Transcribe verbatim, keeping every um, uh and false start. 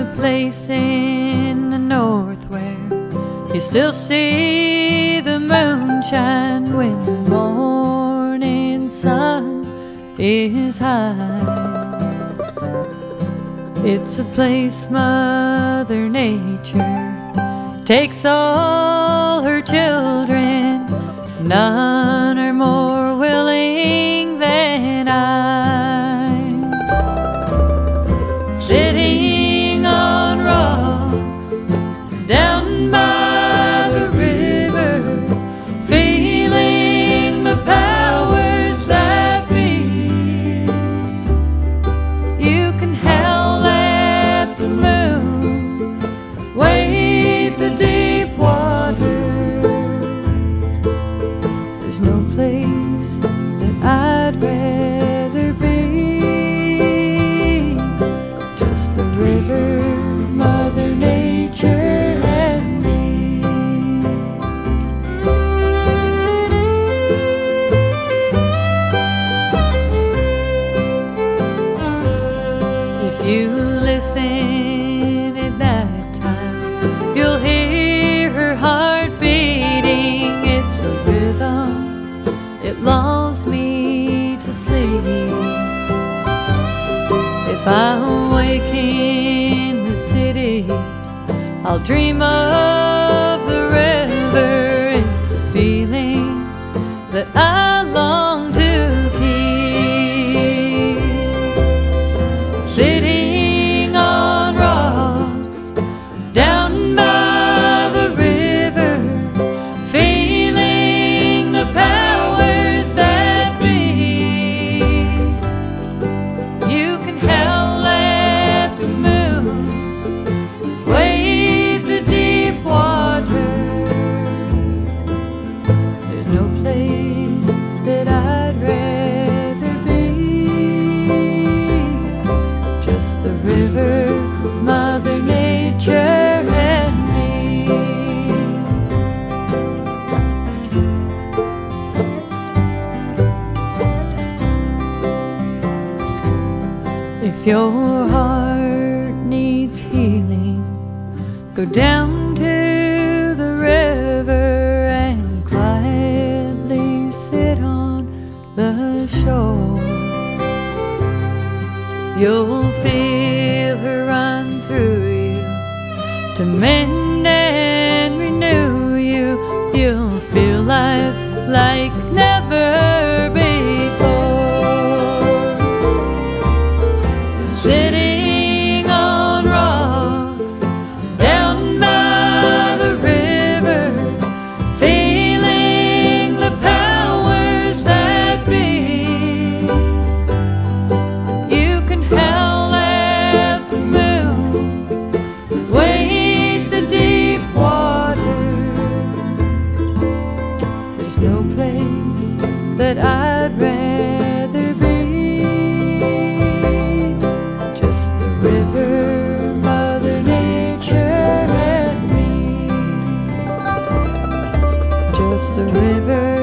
a place in the north where you still see the moonshine when the morning sun is high. It's a place Mother Nature takes all her children. None are more willing than I. Sitting on rocks down by the river, feeling the powers that be. You can howl at the moon, wade the deep water. There's no place that I'd rather be. Just the river, Mother Nature, and me. If you listen at that time, you'll hear her heart beating. It's a rhythm, it lulls me to sleep. If I'm awake in the city, I'll dream of the river. It's a feeling that I long to keep. Sitting on rocks down by the river, feeling the powers that be. You can howl at the moon, wade the deep water. There's no place that I'd rather be. Just the river, Mother Nature, and me. If your heart needs healing, go down to the river and quietly sit on the shore. You'll feel her run through you to mend and renew you. You'll feel life like never before. Sitting on rocks down by the river, feeling the powers that be. You can howl at the moon, wade the deep water. There's no place that I'd rather be. Just the river, Mother Nature, and me. Just the river,